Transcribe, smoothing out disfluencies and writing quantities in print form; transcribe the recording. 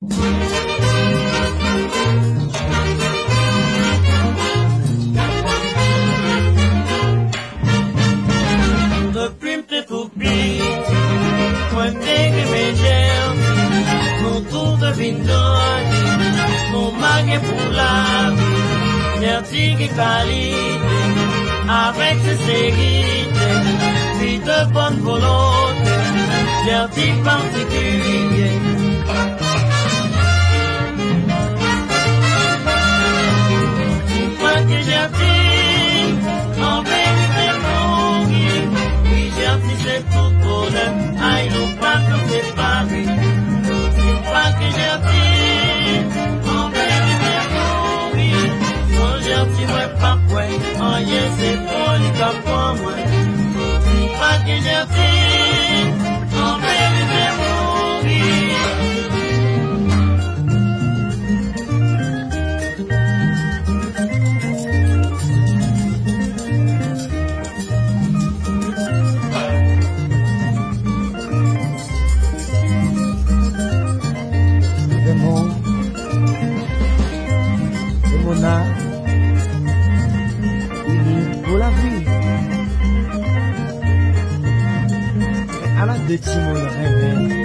Depuis m'te tout petit, moi m'dégue mes germes, mon tour de vindogne, mon mague pour la vie, merci qui qualité, avec ses séries, puis de bonne volonté, merci particulier. Une fois que j'attire, en vérité mon guide, oui j'attire c'est tout bonheur, aïe non pas comme c'est Paris. Une fois que j'attire, en vérité mon guide, non j'attire moi pas quoi, en yes c'est poli comme pour moi. Une fois que j'attire, en vérité mon guide. Pour la vie, à la de Timo,